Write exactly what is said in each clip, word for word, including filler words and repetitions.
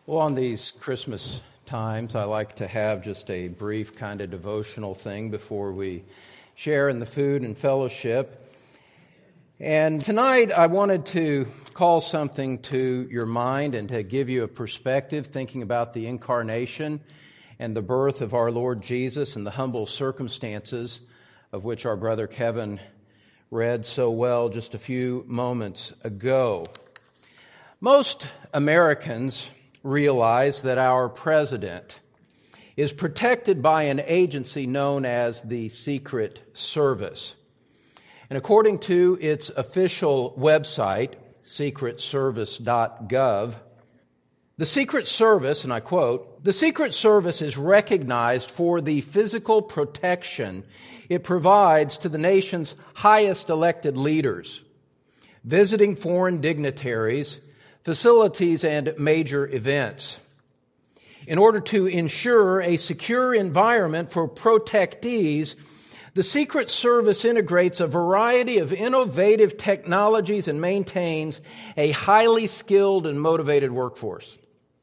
Well, on these Christmas times, I like to have just a brief kind of devotional thing before we share in the food and fellowship. And tonight I wanted to call something to your mind and to give you a perspective thinking about the incarnation and the birth of our Lord Jesus and the humble circumstances of which our brother Kevin read so well just a few moments ago. Most Americans realize that our president is protected by an agency known as the Secret Service. And according to its official website, secret service dot gov, the Secret Service, and I quote, "The Secret Service is recognized for the physical protection it provides to the nation's highest elected leaders, visiting foreign dignitaries, facilities, and major events. In order to ensure a secure environment for protectees, the Secret Service integrates a variety of innovative technologies and maintains a highly skilled and motivated workforce."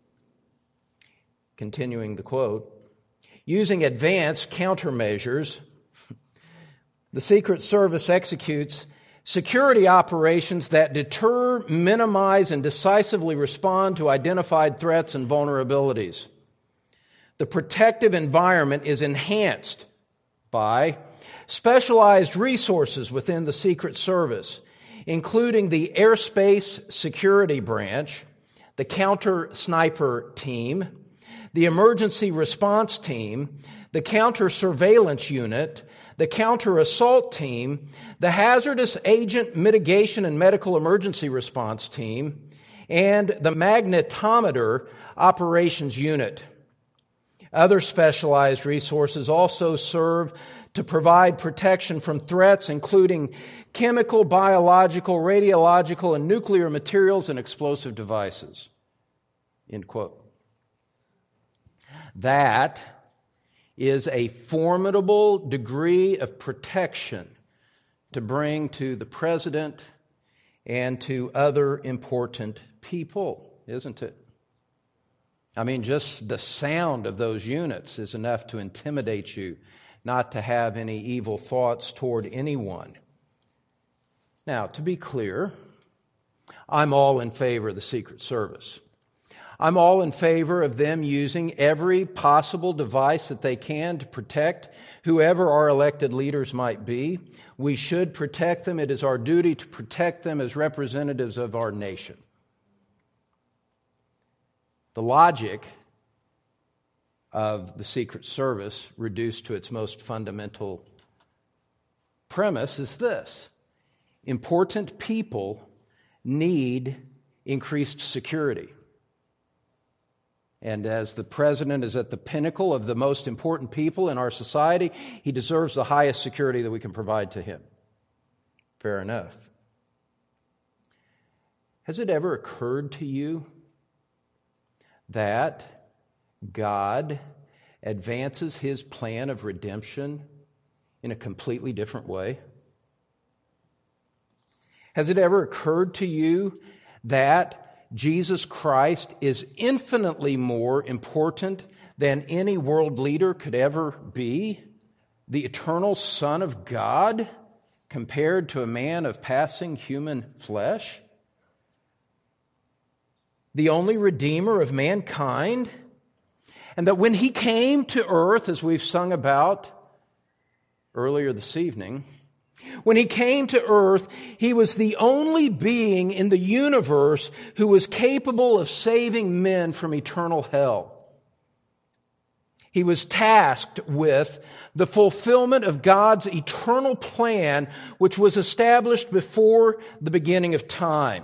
Continuing the quote, "Using advanced countermeasures, the Secret Service executes security operations that deter, minimize, and decisively respond to identified threats and vulnerabilities. The protective environment is enhanced by specialized resources within the Secret Service, including the Airspace Security Branch, the Counter Sniper Team, the Emergency Response Team, the Counter Surveillance Unit, the Counter Assault Team, the Hazardous Agent Mitigation and Medical Emergency Response Team, and the Magnetometer Operations Unit. Other specialized resources also serve to provide protection from threats including chemical, biological, radiological, and nuclear materials and explosive devices." End quote. That is a formidable degree of protection to bring to the president and to other important people, isn't it? I mean, just the sound of those units is enough to intimidate you, not to have any evil thoughts toward anyone. Now, to be clear, I'm all in favor of the Secret Service. I'm all in favor of them using every possible device that they can to protect whoever our elected leaders might be. We should protect them. It is our duty to protect them as representatives of our nation. The logic of the Secret Service, reduced to its most fundamental premise, is this: important people need increased security. And as the president is at the pinnacle of the most important people in our society, he deserves the highest security that we can provide to him. Fair enough. Has it ever occurred to you that God advances his plan of redemption in a completely different way? Has it ever occurred to you that Jesus Christ is infinitely more important than any world leader could ever be? The eternal Son of God compared to a man of passing human flesh? The only Redeemer of mankind? And that when he came to earth, as we've sung about earlier this evening, when he came to earth, he was the only being in the universe who was capable of saving men from eternal hell. He was tasked with the fulfillment of God's eternal plan, which was established before the beginning of time.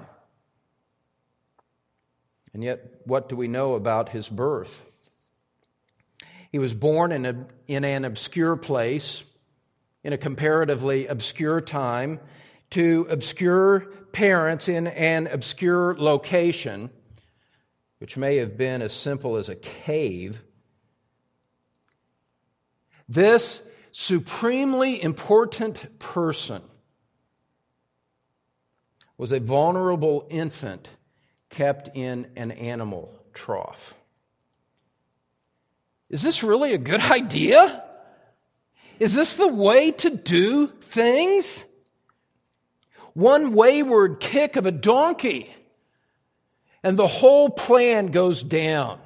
And yet, what do we know about his birth? He was born in, a, in an obscure place, in a comparatively obscure time, to obscure parents in an obscure location, which may have been as simple as a cave. This supremely important person was a vulnerable infant kept in an animal trough. Is this really a good idea? Is this the way to do things? One wayward kick of a donkey, and the whole plan goes down.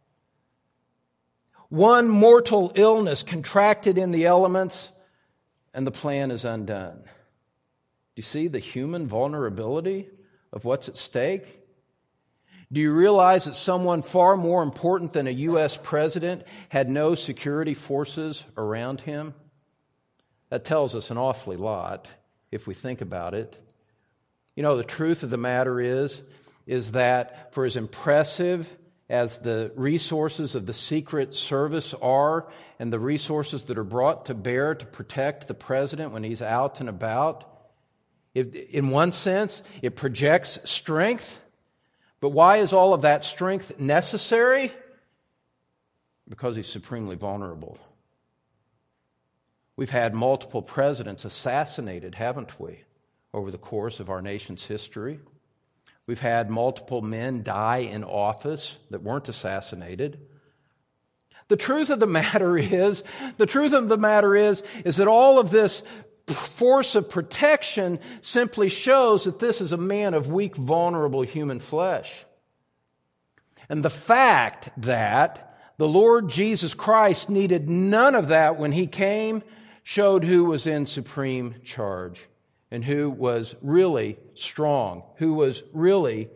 One mortal illness contracted in the elements, and the plan is undone. Do you see the human vulnerability of what's at stake? Do you realize that someone far more important than a U S president had no security forces around him? That tells us an awfully lot if we think about it. You know, the truth of the matter is, is that for as impressive as the resources of the Secret Service are and the resources that are brought to bear to protect the president when he's out and about, if, in one sense, it projects strength. But why is all of that strength necessary? Because he's supremely vulnerable. We've had multiple presidents assassinated, haven't we, over the course of our nation's history? We've had multiple men die in office that weren't assassinated. The truth of the matter is, the truth of the matter is, is that all of this force of protection simply shows that this is a man of weak, vulnerable human flesh. And the fact that the Lord Jesus Christ needed none of that when he came showed who was in supreme charge and who was really strong, who was really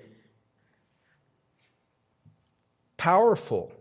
powerful.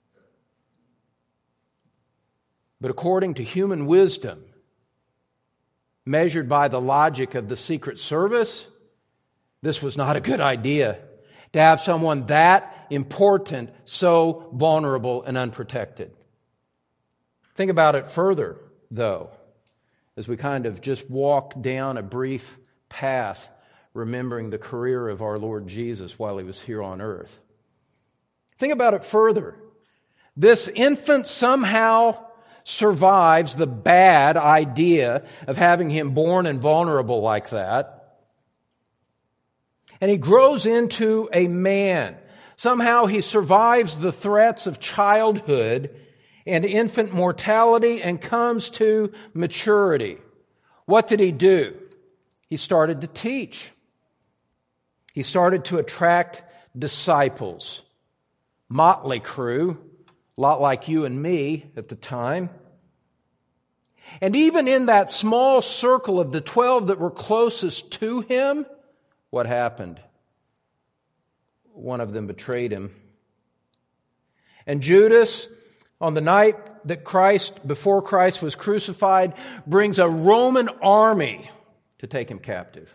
But according to human wisdom, measured by the logic of the Secret Service, this was not a good idea to have someone that important so vulnerable and unprotected. Think about it further, though, as we kind of just walk down a brief path remembering the career of our Lord Jesus while he was here on earth. Think about it further. This infant somehow survives the bad idea of having him born and vulnerable like that. And he grows into a man. Somehow he survives the threats of childhood and infant mortality and comes to maturity. What did he do? He started to teach. He started to attract disciples. Motley crew, a lot like you and me at the time. And even in that small circle of the twelve that were closest to him, what happened? One of them betrayed him. And Judas, on the night that Christ, before Christ was crucified, brings a Roman army to take him captive.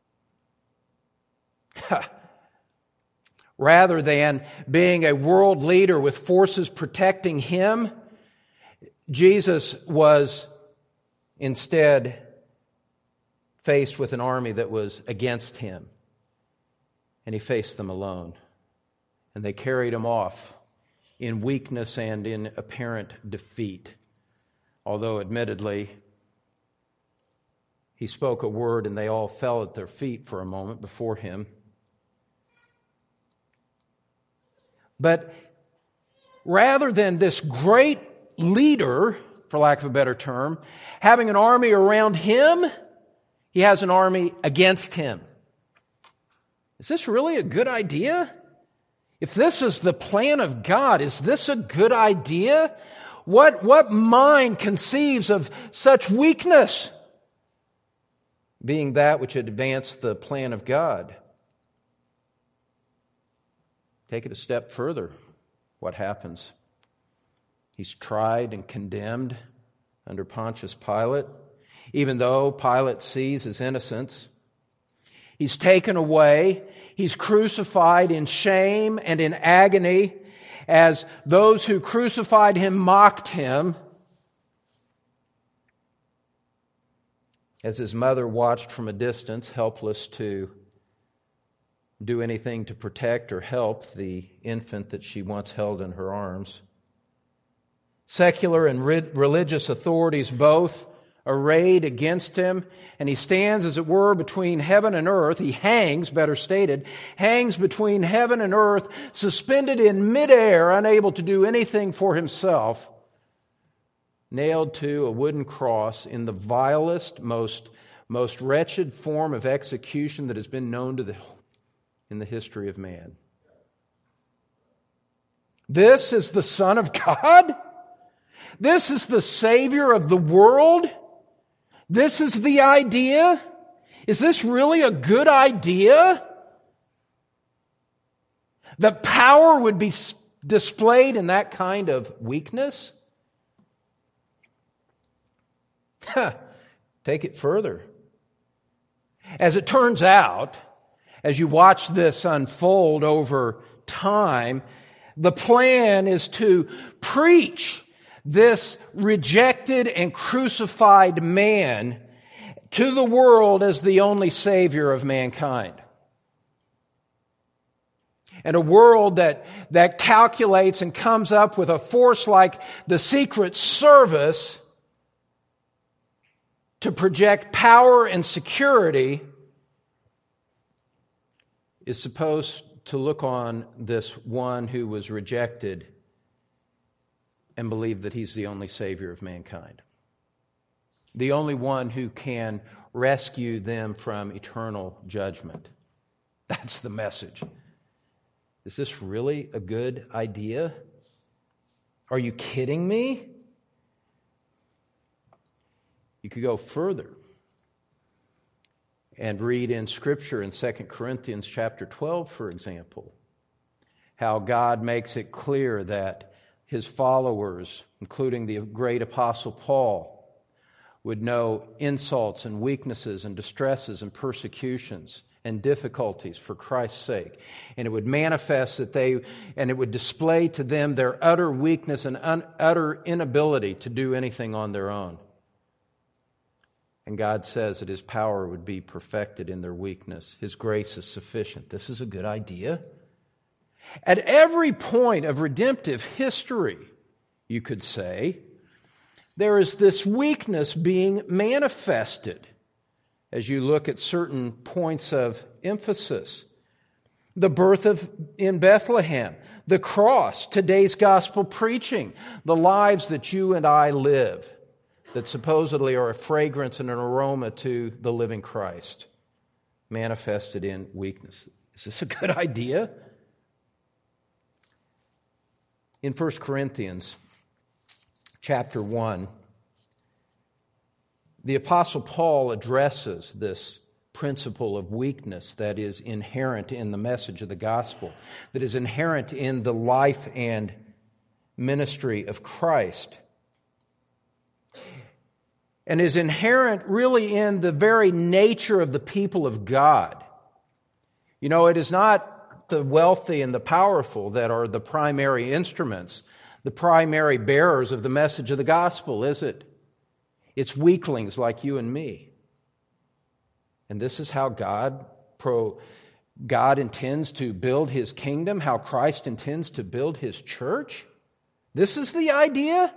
Rather than being a world leader with forces protecting him, Jesus was instead faced with an army that was against him. And he faced them alone. And they carried him off in weakness and in apparent defeat. Although, admittedly, he spoke a word and they all fell at their feet for a moment before him. But rather than this great leader, for lack of a better term, having an army around him, he has an army against him. Is this really a good idea? If this is the plan of God, is this a good idea? What, what mind conceives of such weakness? Being that which advanced the plan of God. Take it a step further. What happens? He's tried and condemned under Pontius Pilate, even though Pilate sees his innocence. He's taken away. He's crucified in shame and in agony as those who crucified him mocked him. As his mother watched from a distance, helpless to do anything to protect or help the infant that she once held in her arms. Secular and re- religious authorities both arrayed against him, and he stands, as it were, between heaven and earth. He hangs, better stated, hangs between heaven and earth, suspended in midair, unable to do anything for himself, nailed to a wooden cross in the vilest, most, most wretched form of execution that has been known to the, in the history of man. This is the Son of God? This is the Savior of the world? This is the idea? Is this really a good idea? That power would be displayed in that kind of weakness? Take it further. As it turns out, as you watch this unfold over time, the plan is to preach this rejected and crucified man to the world as the only Savior of mankind. And a world that, that calculates and comes up with a force like the Secret Service to project power and security is supposed to look on this one who was rejected and believe that he's the only Savior of mankind. The only one who can rescue them from eternal judgment. That's the message. Is this really a good idea? Are you kidding me? You could go further and read in Scripture in Second Corinthians chapter twelve, for example, how God makes it clear that His followers, including the great apostle Paul, would know insults and weaknesses and distresses and persecutions and difficulties for Christ's sake. And it would manifest that they, and it would display to them their utter weakness and un, utter inability to do anything on their own. And God says that His power would be perfected in their weakness. His grace is sufficient. This is a good idea. At every point of redemptive history, you could say, there is this weakness being manifested as you look at certain points of emphasis. The birth of in Bethlehem, the cross, today's gospel preaching, the lives that you and I live that supposedly are a fragrance and an aroma to the living Christ, manifested in weakness. Is this a good idea? In First Corinthians chapter one, the Apostle Paul addresses this principle of weakness that is inherent in the message of the gospel, that is inherent in the life and ministry of Christ, and is inherent really in the very nature of the people of God. You know, it is not the wealthy and the powerful that are the primary instruments, the primary bearers of the message of the gospel, is it? It's weaklings like you and me. And this is how God pro God intends to build His kingdom, how Christ intends to build His church. This is the idea.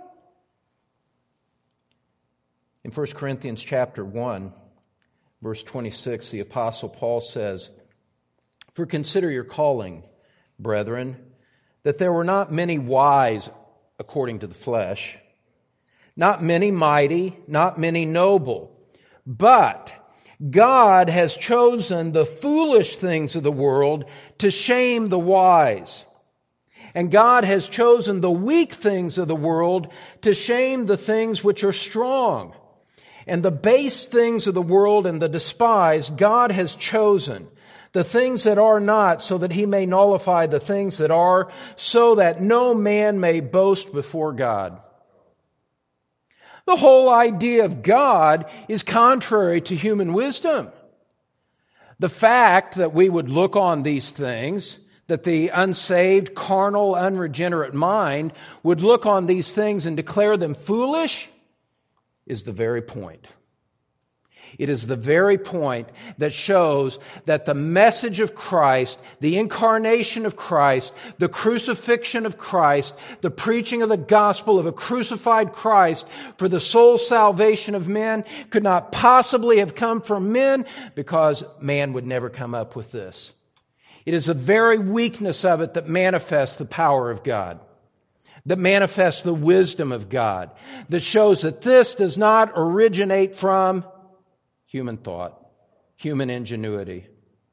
In First Corinthians chapter one, verse twenty-six, the Apostle Paul says, "For consider your calling, brethren, that there were not many wise according to the flesh, not many mighty, not many noble, but God has chosen the foolish things of the world to shame the wise. And God has chosen the weak things of the world to shame the things which are strong. And the base things of the world and the despised God has chosen, the things that are not, so that He may nullify the things that are, so that no man may boast before God." The whole idea of God is contrary to human wisdom. The fact that we would look on these things, that the unsaved, carnal, unregenerate mind would look on these things and declare them foolish, is the very point. It is the very point that shows that the message of Christ, the incarnation of Christ, the crucifixion of Christ, the preaching of the gospel of a crucified Christ for the soul salvation of men could not possibly have come from men, because man would never come up with this. It is the very weakness of it that manifests the power of God, that manifests the wisdom of God, that shows that this does not originate from human thought, human ingenuity.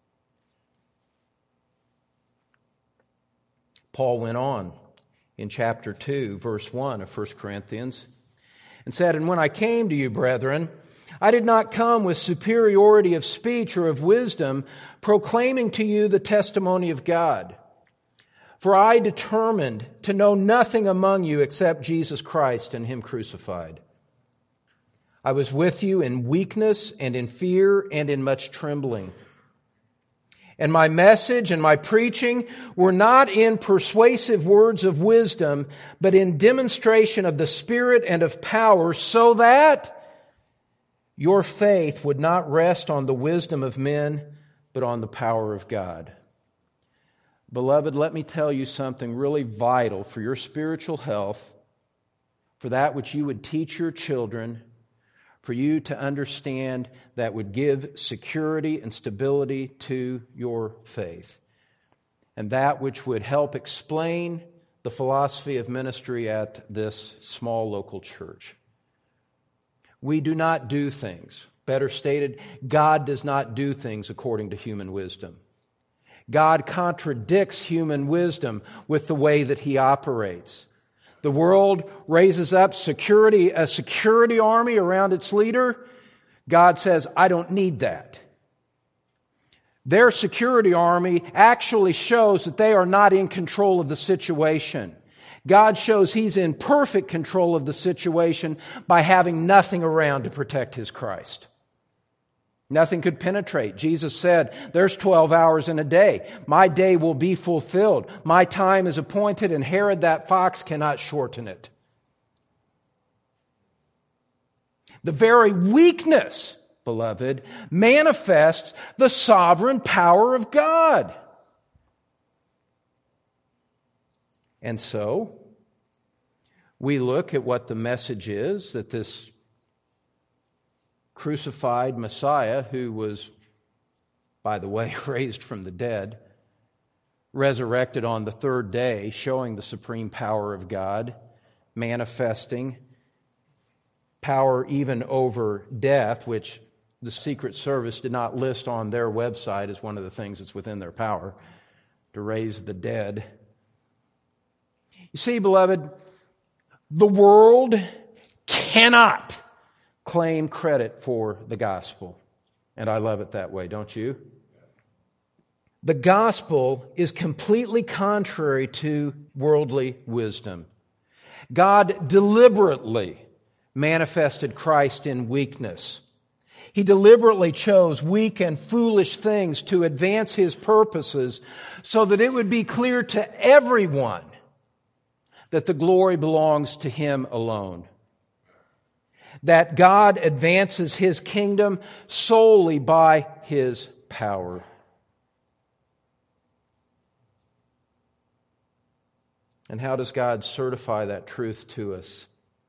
Paul went on in chapter two, verse one of First Corinthians, and said, "And when I came to you, brethren, I did not come with superiority of speech or of wisdom, proclaiming to you the testimony of God. For I determined to know nothing among you except Jesus Christ and Him crucified. I was with you in weakness and in fear and in much trembling. And my message and my preaching were not in persuasive words of wisdom, but in demonstration of the Spirit and of power, so that your faith would not rest on the wisdom of men, but on the power of God." Beloved, let me tell you something really vital for your spiritual health, for that which you would teach your children, for you to understand that would give security and stability to your faith, and that which would help explain the philosophy of ministry at this small local church. We do not do things. Better stated, God does not do things according to human wisdom. God contradicts human wisdom with the way that He operates. The world raises up security, a security army around its leader. God says, "I don't need that." Their security army actually shows that they are not in control of the situation. God shows He's in perfect control of the situation by having nothing around to protect His Christ. Nothing could penetrate. Jesus said, "There's twelve hours in a day. My day will be fulfilled. My time is appointed, and Herod that fox cannot shorten it." The very weakness, beloved, manifests the sovereign power of God. And so, we look at what the message is that this crucified Messiah, who was, by the way, raised from the dead, resurrected on the third day, showing the supreme power of God, manifesting power even over death, which the Secret Service did not list on their website as one of the things that's within their power, to raise the dead. You see, beloved, the world cannot claim credit for the gospel. And I love it that way, don't you? The gospel is completely contrary to worldly wisdom. God deliberately manifested Christ in weakness. He deliberately chose weak and foolish things to advance His purposes so that it would be clear to everyone that the glory belongs to Him alone. That God advances His kingdom solely by His power. And how does God certify that truth to us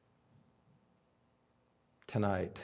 tonight?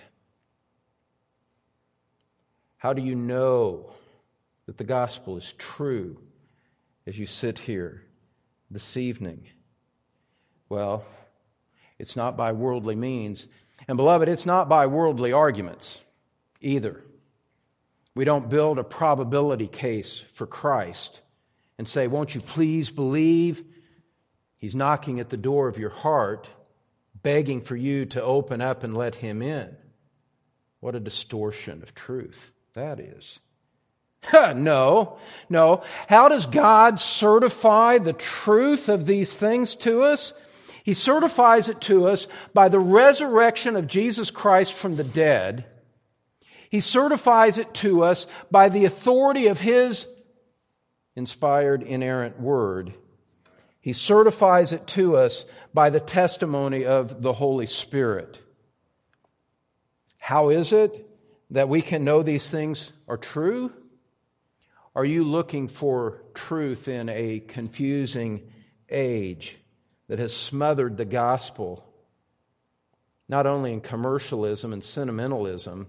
How do you know that the gospel is true as you sit here this evening? Well, it's not by worldly means. And beloved, it's not by worldly arguments either. We don't build a probability case for Christ and say, "Won't you please believe?" He's knocking at the door of your heart, begging for you to open up and let Him in. What a distortion of truth that is. No, no. How does God certify the truth of these things to us? He certifies it to us by the resurrection of Jesus Christ from the dead. He certifies it to us by the authority of His inspired, inerrant Word. He certifies it to us by the testimony of the Holy Spirit. How is it that we can know these things are true? Are you looking for truth in a confusing age that has smothered the gospel, not only in commercialism and sentimentalism,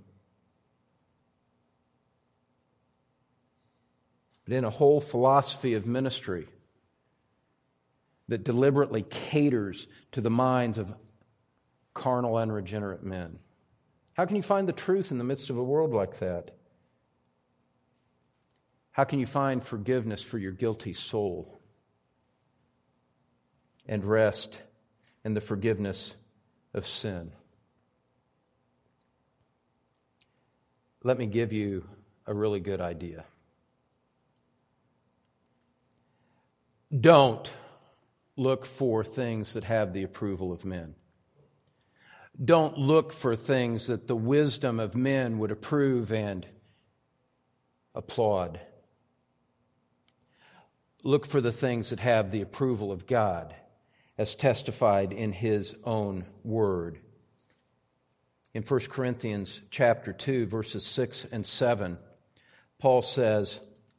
but in a whole philosophy of ministry that deliberately caters to the minds of carnal, unregenerate men? How can you find the truth in the midst of a world like that? How can you find forgiveness for your guilty soul and rest in the forgiveness of sin? Let me give you a really good idea. Don't look for things that have the approval of men. Don't look for things that the wisdom of men would approve and applaud. Look for the things that have the approval of God, as testified in His own word. In First Corinthians chapter two, verses six and seven, Paul says,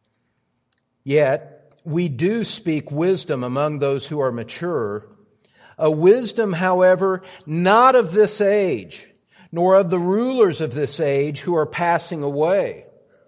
"Yet we do speak wisdom among those who are mature, a wisdom, however, not of this age, nor of the rulers of this age who are passing away.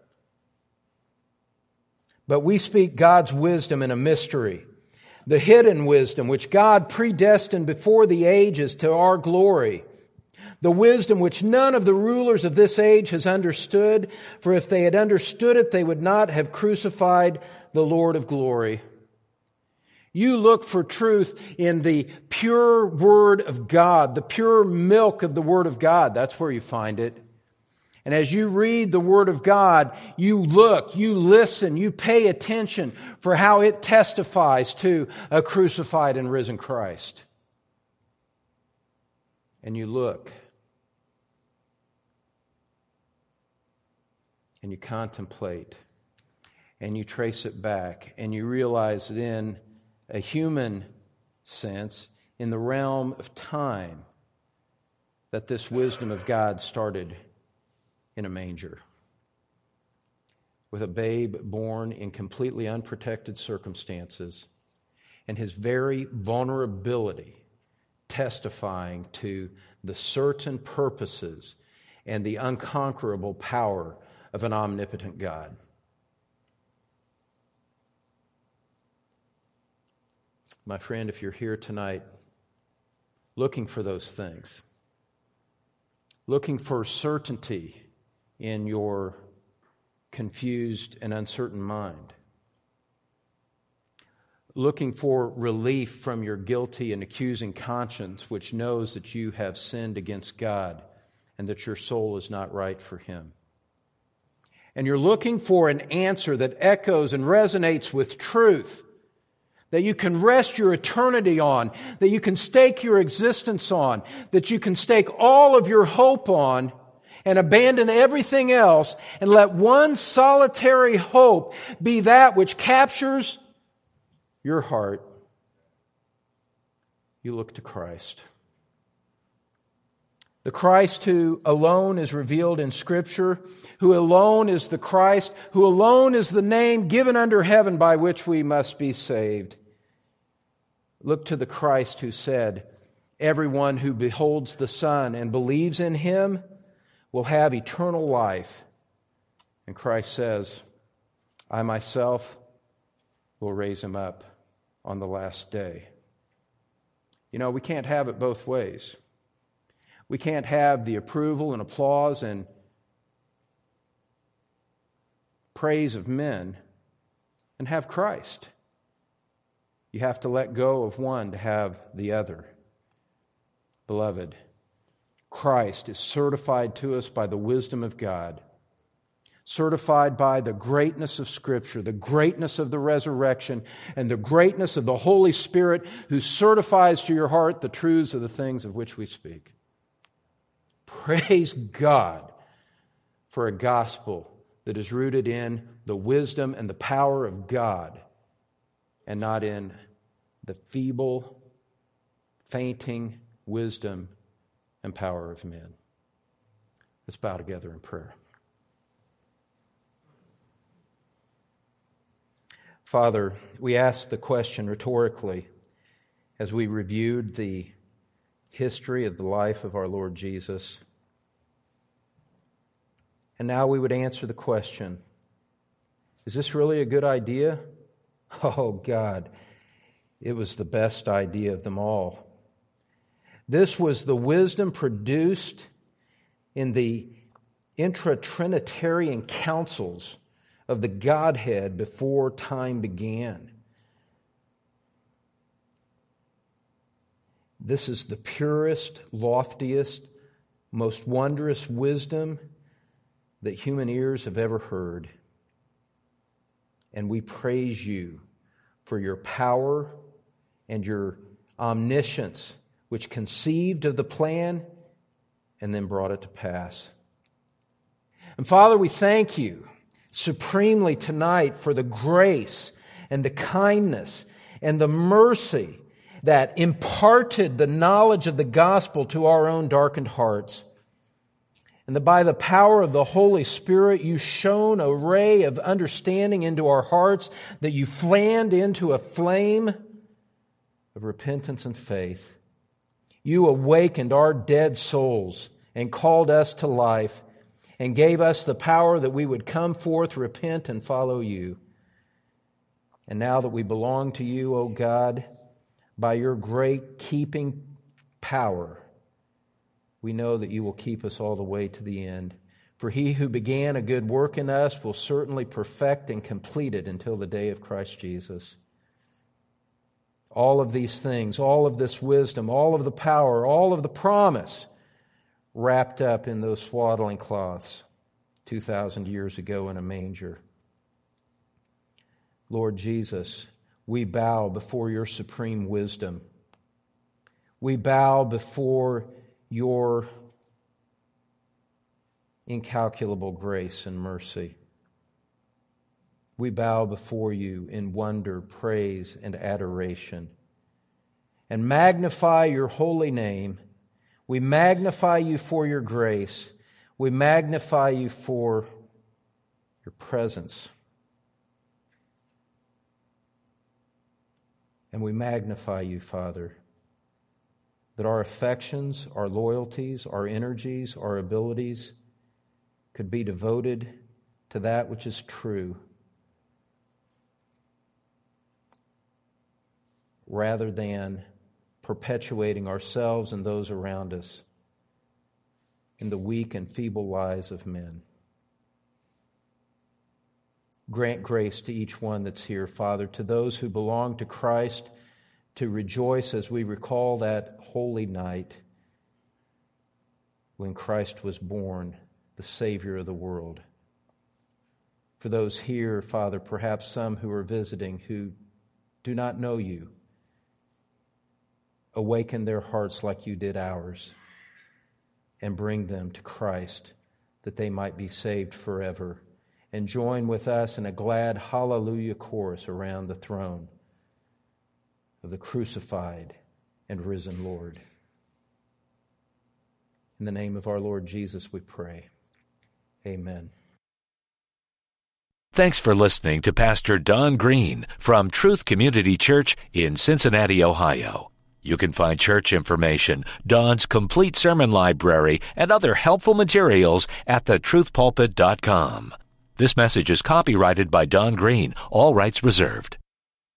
But we speak God's wisdom in a mystery, the hidden wisdom which God predestined before the ages to our glory, the wisdom which none of the rulers of this age has understood, for if they had understood it, they would not have crucified the Lord of glory." You look for truth in the pure Word of God, the pure milk of the Word of God. That's where you find it. And as you read the Word of God, you look, you listen, you pay attention for how it testifies to a crucified and risen Christ. And you look, and you contemplate, and you trace it back, and you realize that in a human sense, in the realm of time, that this wisdom of God started in a manger, with a babe born in completely unprotected circumstances, and his very vulnerability testifying to the certain purposes and the unconquerable power of an omnipotent God. My friend, if you're here tonight looking for those things, looking for certainty in your confused and uncertain mind, looking for relief from your guilty and accusing conscience, which knows that you have sinned against God and that your soul is not right for Him, and you're looking for an answer that echoes and resonates with truth, that you can rest your eternity on, that you can stake your existence on, that you can stake all of your hope on, and abandon everything else, and let one solitary hope be that which captures your heart. You look to Christ. The Christ who alone is revealed in Scripture, who alone is the Christ, who alone is the name given under heaven by which we must be saved. Look to the Christ who said, "Everyone who beholds the Son and believes in Him will have eternal life." And Christ says, "I myself will raise him up on the last day." You know, we can't have it both ways. We can't have the approval and applause and praise of men and have Christ. You have to let go of one to have the other. Beloved, Christ is certified to us by the wisdom of God, certified by the greatness of Scripture, the greatness of the resurrection, and the greatness of the Holy Spirit who certifies to your heart the truths of the things of which we speak. Praise God for a gospel that is rooted in the wisdom and the power of God and not in the feeble, fainting wisdom and power of men. Let's bow together in prayer. Father, we ask the question rhetorically as we reviewed the history of the life of our Lord Jesus. And now we would answer the question, is this really a good idea? Oh, God, it was the best idea of them all. This was the wisdom produced in the intra-Trinitarian councils of the Godhead before time began. This is the purest, loftiest, most wondrous wisdom that human ears have ever heard. And we praise you for your power and your omniscience, which conceived of the plan and then brought it to pass. And Father, we thank you supremely tonight for the grace and the kindness and the mercy that imparted the knowledge of the gospel to our own darkened hearts. And that by the power of the Holy Spirit, you shone a ray of understanding into our hearts, that you fanned into a flame of repentance and faith. You awakened our dead souls and called us to life and gave us the power that we would come forth, repent, and follow you. And now that we belong to you, O God, by your great keeping power, we know that you will keep us all the way to the end. For he who began a good work in us will certainly perfect and complete it until the day of Christ Jesus. All of these things, all of this wisdom, all of the power, all of the promise, wrapped up in those swaddling cloths two thousand years ago in a manger. Lord Jesus, we bow before your supreme wisdom. We bow before your incalculable grace and mercy. We bow before you in wonder, praise, and adoration, and magnify your holy name. We magnify you for your grace. We magnify you for your presence. And we magnify you, Father, that our affections, our loyalties, our energies, our abilities could be devoted to that which is true, rather than perpetuating ourselves and those around us in the weak and feeble lies of men. Grant grace to each one that's here, Father, to those who belong to Christ, to rejoice as we recall that holy night when Christ was born, the Savior of the world. For those here, Father, perhaps some who are visiting who do not know you, awaken their hearts like you did ours and bring them to Christ that they might be saved forever, and join with us in a glad hallelujah chorus around the throne of the crucified and risen Lord. In the name of our Lord Jesus we pray. Amen. Thanks for listening to Pastor Don Green from Truth Community Church in Cincinnati, Ohio. You can find church information, Don's complete sermon library, and other helpful materials at the truth pulpit dot com. This message is copyrighted by Don Green, all rights reserved.